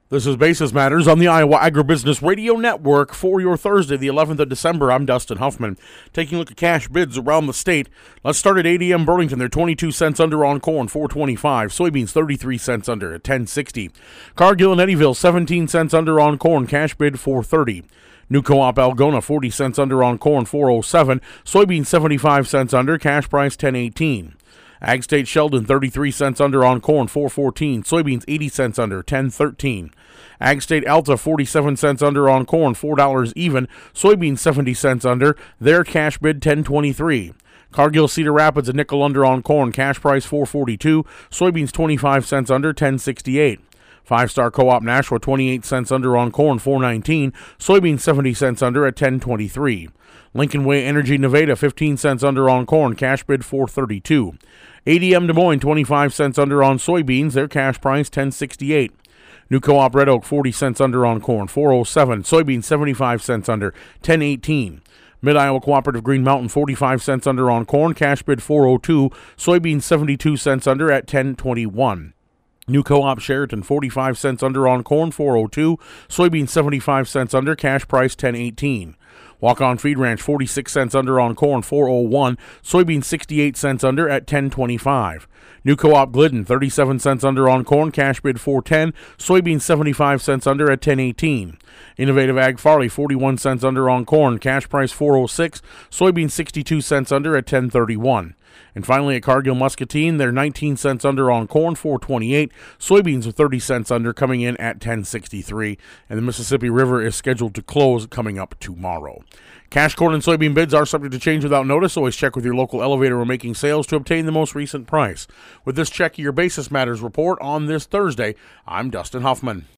This is Basis Matters on the Iowa Agribusiness Radio Network for your Thursday, the 11th of December. I'm Dustin Huffman. Taking a look at cash bids around the state. Let's start at ADM Burlington. They're 22 cents under on corn, $4.25. Soybeans 33 cents under at $10.60. Cargill and Eddyville 17 cents under on corn, cash bid $4.30. New Co-op Algona 40 cents under on corn, $4.07. Soybeans 75 cents under, cash price $10.18. Ag State Sheldon 33 cents under on corn, $4.14. Soybeans 80 cents under, $10.13. Ag State Alta 47 cents under on corn, $4 even. Soybeans 70 cents under, their cash bid $10.23. Cargill Cedar Rapids a nickel under on corn, cash price $4.42. Soybeans 25 cents under, $10.68. Five Star Co-op Nashua 28 cents under on corn, $4.19. Soybeans 70 cents under at $10.23. Lincoln Way Energy Nevada 15 cents under on corn, cash bid $4.32. ADM Des Moines 25 cents under on soybeans, their cash price $10.68. New Co-op Red Oak 40 cents under on corn, $4.07. Soybeans 75 cents under, $10.18. Mid-Iowa Cooperative Green Mountain 45 cents under on corn, cash bid $4.02. Soybeans 72 cents under at $10.21. New Co-op Sheraton 45 cents under on corn, $4.02. Soybeans 75 cents under, cash price $10.18. Walk-On Feed Ranch 46 cents under on corn, $4.01. Soybeans 68 cents under at $10.25. New Co-op Glidden 37 cents under on corn, cash bid $4.10. Soybeans 75 cents under at $10.18. Innovative Ag Farley 41 cents under on corn, cash price $4.06. Soybeans 62 cents under at $10.31. And finally at Cargill Muscatine, they're 19 cents under on corn, $4.28. Soybeans are 30 cents under, coming in at $10.63. And the Mississippi River is scheduled to close coming up tomorrow. Cash corn and soybean bids are subject to change without notice. Always check with your local elevator when making sales to obtain the most recent price. With this check of your Basis Matters report on this Thursday, I'm Dustin Huffman.